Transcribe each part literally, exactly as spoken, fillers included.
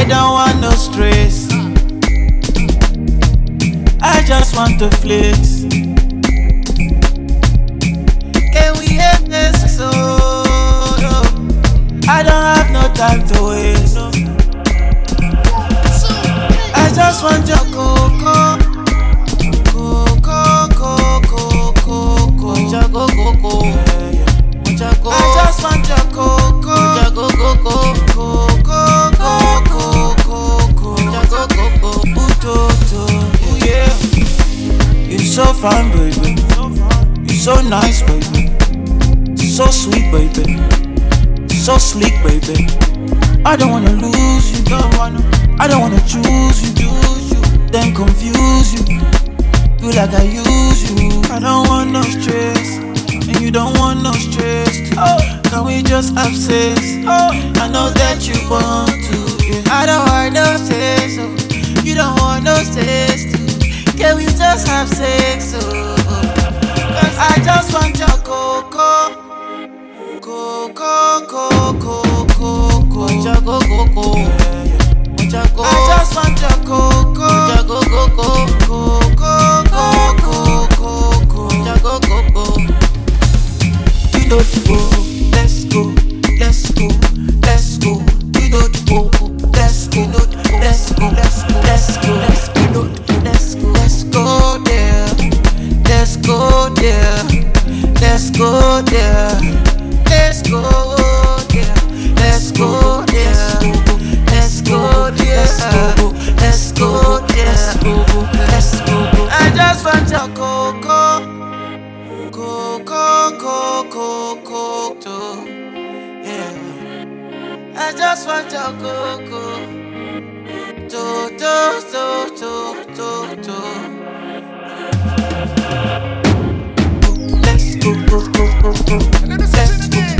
don't want no stress. I just want to flex. Can we have this so? I don't have no time to waste. I just want your cocoa. Cocoa, cocoa, cocoa. Your cocoa. I just want your cocoa. Your cocoa. Cocoa, cocoa, cocoa. Your cocoa. Utoto. Oh yeah. You're so fine, baby. You're so nice, baby. So sweet, baby. So sleek, baby. I don't wanna lose you, don't wanna. I don't wanna choose you, choose you, then confuse you. Feel like I use you. I don't want no stress, and you don't want no stress too. Oh, can we just have sex? Oh, I know that you want to. Yeah. I don't want no sex, so you don't want no sex too. Can we just have sex? Oh, cause I just want your cocoa. Coco, coco, coco, coco, coco. I just want your coco, coco, coco, coco, coco, coco. You know the go, let's go, let's go, let's go. You know the go, let's go, let's go, let's go, let's go, let's go, let's go, let's go there, let's go there, let's go there. Let's go there, let's go there, let's go there, let's go there, let's go. I just want your cocoa, cocoa, cocoa, cocoa, yeah. I just want your cocoa, to, to, to, to, to, to. Let's go, go, go, go, go. Let's go.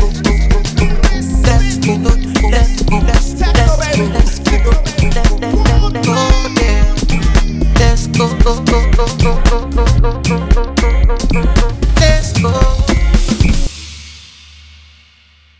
Let's go, let's go, let's go, let's go, let's go, let's go, let's go, let's go, go, go, go, go.